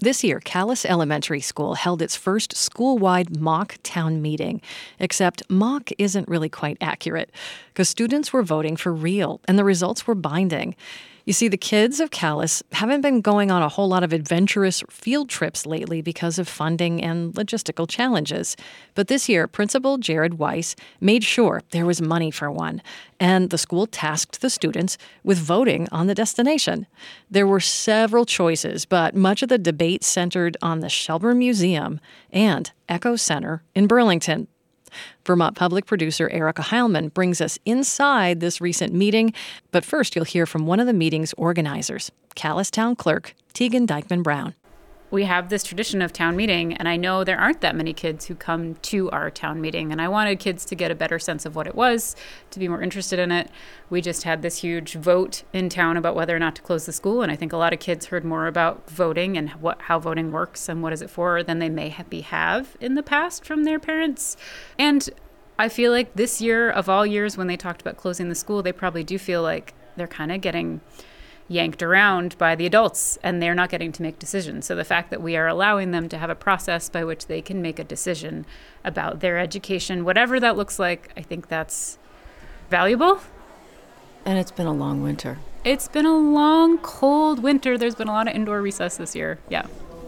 This year, Calais Elementary School held its first school-wide mock town meeting. Except mock isn't really quite accurate, because students were voting for real, and the results were binding. You see, the kids of Calais haven't been going on a whole lot of adventurous field trips lately because of funding and logistical challenges. But this year, Principal Jared Weiss made sure there was money for one, and the school tasked the students with voting on the destination. There were several choices, but much of the debate centered on the Shelburne Museum and Echo Center in Burlington. Vermont Public producer Erica Heilman brings us inside this recent meeting, but first you'll hear from one of the meeting's organizers, Calais Town Clerk Tegan Dykeman-Brown. We have this tradition of town meeting, and I know there aren't that many kids who come to our town meeting, and I wanted kids to get a better sense of what it was, to be more interested in it. We just had this huge vote in town about whether or not to close the school, and I think a lot of kids heard more about voting and how voting works and what is it for than they may have in the past from their parents. And I feel like this year, of all years, when they talked about closing the school, they probably do feel like they're kind of getting yanked around by the adults and they're not getting to make decisions. So the fact that we are allowing them to have a process by which they can make a decision about their education, whatever that looks like, I think that's valuable. And it's been a long winter. It's been a long, cold winter. There's been a lot of indoor recess this year. Yeah.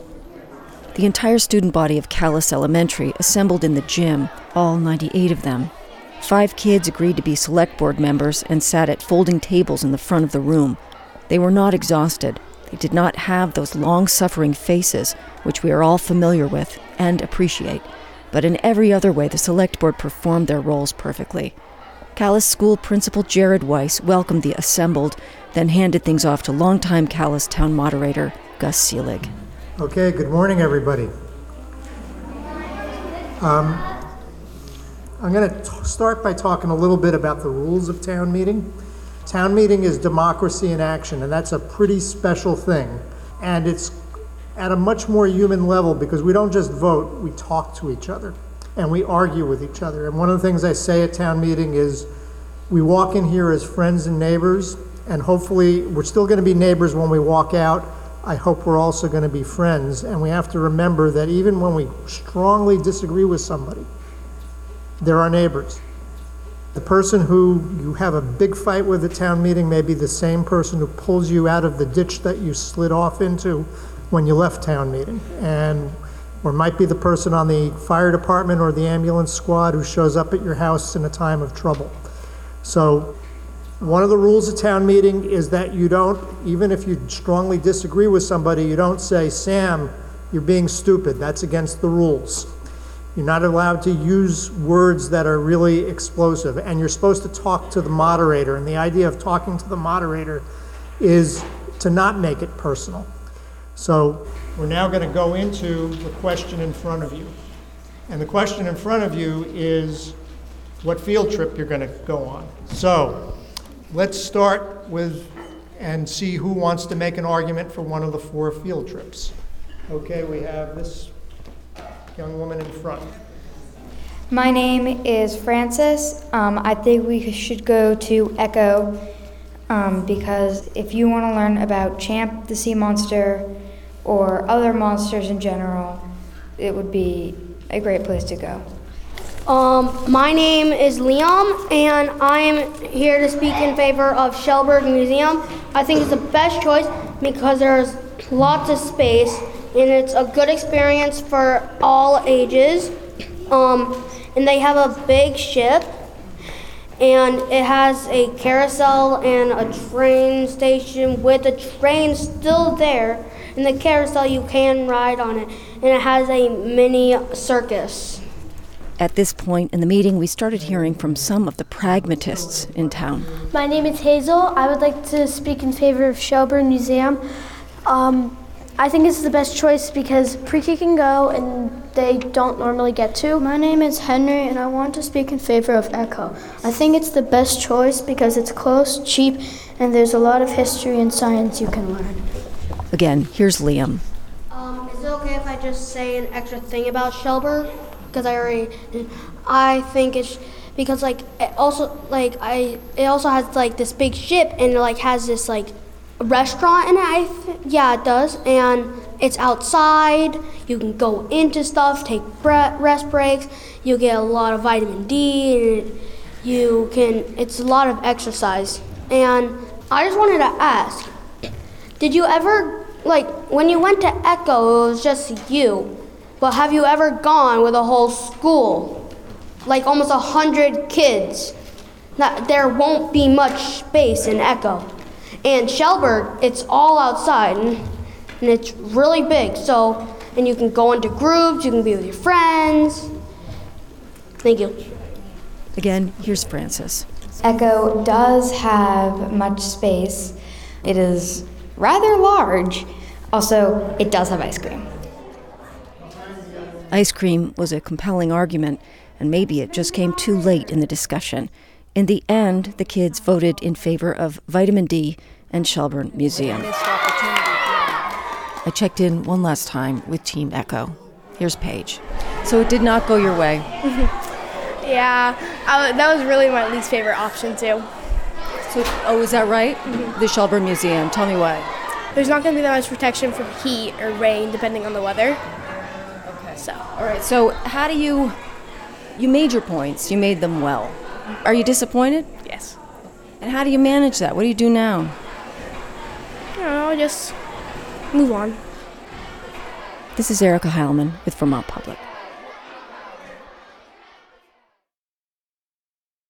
The entire student body of Calais Elementary assembled in the gym, all 98 of them. 5 kids agreed to be select board members and sat at folding tables in the front of the room. They were not exhausted. They did not have those long-suffering faces, which we are all familiar with and appreciate. But in every other way, the select board performed their roles perfectly. Calais School Principal Jared Weiss welcomed the assembled, then handed things off to longtime Calais Town Moderator Gus Seelig. Okay, good morning, everybody. I'm going to start by talking a little bit about the rules of town meeting. Town meeting is democracy in action, and that's a pretty special thing. And it's at a much more human level because we don't just vote, we talk to each other and we argue with each other. And one of the things I say at town meeting is we walk in here as friends and neighbors, and hopefully we're still going to be neighbors when we walk out. I hope we're also going to be friends. And we have to remember that even when we strongly disagree with somebody, they're our neighbors. The person who you have a big fight with at town meeting may be the same person who pulls you out of the ditch that you slid off into when you left town meeting. Or might be the person on the fire department or the ambulance squad who shows up at your house in a time of trouble. So one of the rules of town meeting is that you don't, even if you strongly disagree with somebody, you don't say, Sam, you're being stupid. That's against the rules. You're not allowed to use words that are really explosive, and you're supposed to talk to the moderator. And the idea of talking to the moderator is to not make it personal. So we're now going to go into the question in front of you. And the question in front of you is what field trip you're going to go on. So let's start with and see who wants to make an argument for one of the 4 field trips. Okay, we have this young woman in front. My name is Frances. I think we should go to Echo because if you want to learn about Champ the Sea Monster or other monsters in general, it would be a great place to go. My name is Liam, and I am here to speak in favor of Shelburne Museum. I think it's the best choice because there's lots of space, and it's a good experience for all ages. And they have a big ship, and it has a carousel and a train station with the train still there. And the carousel, you can ride on it, and it has a mini circus. At this point in the meeting, we started hearing from some of the pragmatists in town. My name is Hazel. I would like to speak in favor of Shelburne Museum. I think it's the best choice because pre-K can go and they don't normally get to. My name is Henry and I want to speak in favor of Echo. I think it's the best choice because it's close, cheap, and there's a lot of history and science you can learn. Again, here's Liam. Is it okay if I just say an extra thing about Shelburne? Because I think it's because it also has like this big ship and it like has this like restaurant in it. Yeah, it does, and It's outside. You can go into stuff, take rest breaks. You get a lot of vitamin D. And it's a lot of exercise. And I just wanted to ask, did you ever, like, when you went to Echo, it was just you, but have you ever gone with a whole school, like almost 100 kids? There won't be much space in Echo. And Shellburg, it's all outside, and it's really big, and you can go into groups, you can be with your friends. Thank you. Again, here's Francis. Echo does have much space. It is rather large. Also, it does have ice cream. Ice cream was a compelling argument, and maybe it just came too late in the discussion. In the end, the kids voted in favor of vitamin D and Shelburne Museum. I checked in one last time with Team Echo. Here's Paige. So it did not go your way. Yeah, that was really my least favorite option too. So, is that right? Mm-hmm. The Shelburne Museum. Tell me why. There's not going to be that much protection from heat or rain, depending on the weather. Okay. All right. So how do you made your points? You made them well. Are you disappointed? Yes. And how do you manage that? What do you do now? I don't know. Just move on. This is Erica Heilman with Vermont Public.